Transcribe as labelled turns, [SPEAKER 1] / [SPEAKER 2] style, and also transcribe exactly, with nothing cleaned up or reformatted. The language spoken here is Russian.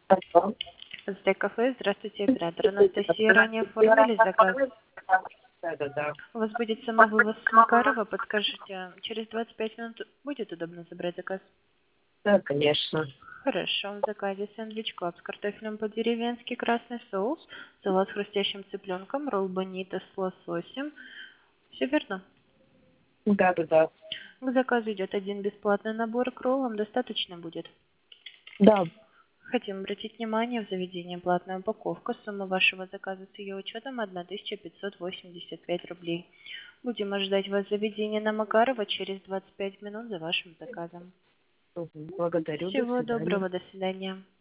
[SPEAKER 1] Алло.
[SPEAKER 2] З-кафе, здравствуйте, оператор Анастасия. Ранее оформили заказ.
[SPEAKER 1] Да, да, да.
[SPEAKER 2] У вас будет самовывоз с Макарова. Подскажите, через двадцать пять минут будет удобно забрать заказ?
[SPEAKER 1] Да, конечно.
[SPEAKER 2] Хорошо. В заказе сэндвич клаб с картофелем по-деревенски, красный соус, салат с хрустящим цыпленком, ролл бонито с лососем. Все верно?
[SPEAKER 1] Да, да, да.
[SPEAKER 2] К заказу идет один бесплатный набор к роллам. Достаточно будет?
[SPEAKER 1] Да.
[SPEAKER 2] Хотим обратить внимание, в заведении платная упаковка. Сумма вашего заказа с ее учетом тысяча пятьсот восемьдесят пять рублей. Будем ожидать вас в заведении на Макарова через двадцать пять минут за вашим заказом.
[SPEAKER 1] Мгм. Благодарю. До
[SPEAKER 2] Всего
[SPEAKER 1] свидания.
[SPEAKER 2] доброго, до свидания.